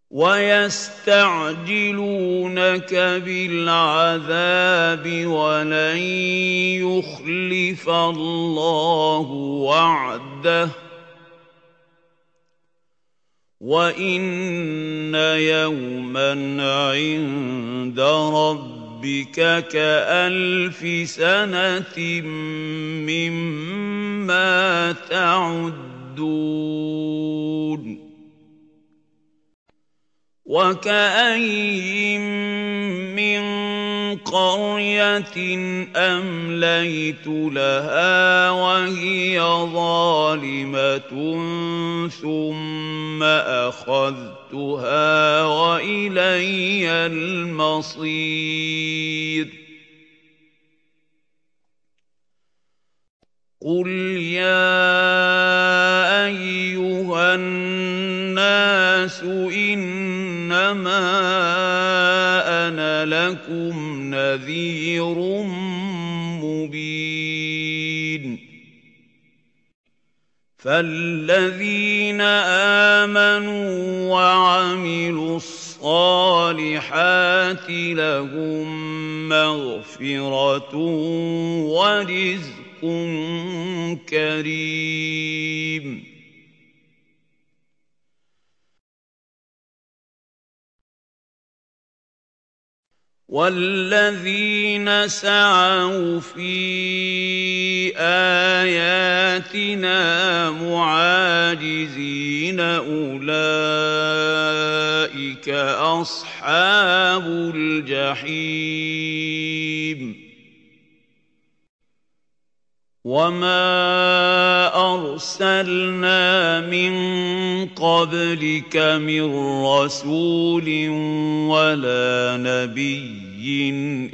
وَيَسْتَعْجِلُونَكَ بِالْعَذَابِ وَلَن يُخْلِفَ اللَّهُ وَعْدَهُ وَإِنَّ يَوْمًا عِندَ رَبِّكَ كَأَلْفِ سَنَةٍ مِّمَّا تَعُدُّونَ وَكَأَيِّن مِّن قَرْيَةٍ أَمْلَيْتُ لَهَا وَهِيَ ظَالِمَةٌ ثُمَّ أَخَذْتُهَا وَإِلَيَّ الْمَصِيرُ قُلْ يَا أَيُّهَا النَّاسُ إِنَّمَا أَنَا لَكُمْ نَذِيرٌ مُّبِينٌ فَالَّذِينَ آمَنُوا وَعَمِلُوا الصَّالِحَاتِ لَهُم مَّغْفِرَةٌ وَرِزْقٌ كَرِيمٌ وَالَّذِينَ سَعَوْا فِي آيَاتِنَا مُعَاجِزِينَ أُولَٰئِكَ أَصْحَابُ الْجَحِيمِ وَمَا أَرْسَلْنَا مِن قَبْلِكَ مِن رَّسُولٍ وَلَا نَبِيٍّ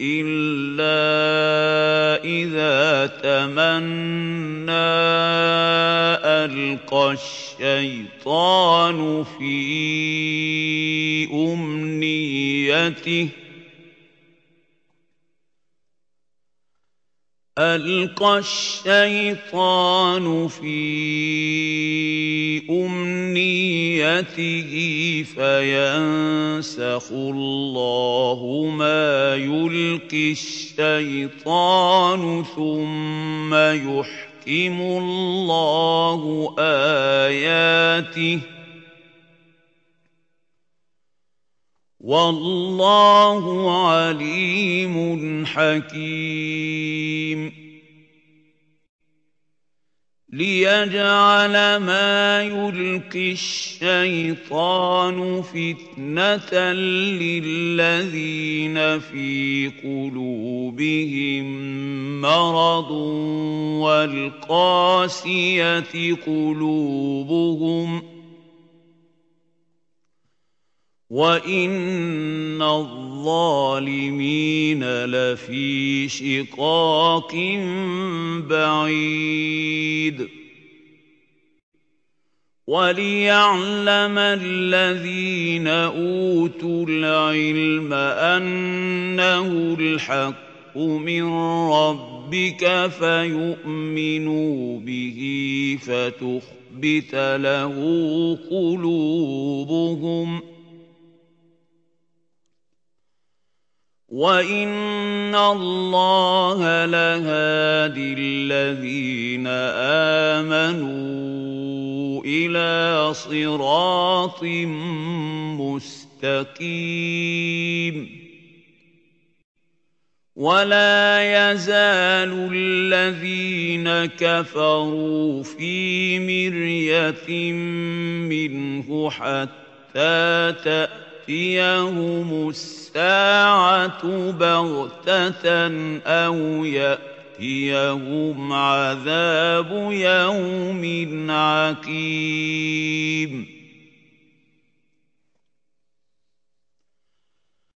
إِلَّا إِذَا تَمَنَّىٰ أَلْقَى الشَّيْطَانُ في أُمْنِيَّتِهِ فَيَنسَخُ اللَّهُ مَا يُلْقِي الشَّيْطَانُ ثُمَّ يُحْكِمُ اللَّهُ آيَاتِهِ وَاللَّهُ عَلِيمٌ حَكِيمٌ لِيَجْعَلَ مَا يُلْقِي الشَّيْطَانُ فِتْنَةً لِّلَّذِينَ فِي قُلُوبِهِم مَّرَضٌ وَالْقَاسِيَةِ قُلُوبُهُمْ ۗ وَإِنَّ الظَّالِمِينَ لَفِي شِقَاقٍ بَعِيدٍ وَلِيَعْلَمَ الَّذِينَ أُوتُوا الْعِلْمَ أَنَّهُ الْحَقُّ مِن رَّبِّكَ فَيُؤْمِنُوا بِهِ فَتُخْبِتَ لَهُ قُلُوبُهُمْ ۗ وَإِنَّ اللَّهَ لَهَادِي الَّذِينَ آمَنُوا إِلَىٰ صِرَاطٍ مُّسْتَقِيمٍ وَلَا يَزَالُ الَّذِينَ كَفَرُوا فِي مِرْيَةٍ مِّنْهُ حَتَّىٰ تَأْتِيَهُمُ السَّاعَةُ بَغْتَةً أَوْ يَأْتِيَهُمْ عَذَابُ يَوْمٍ عَقِيمٍ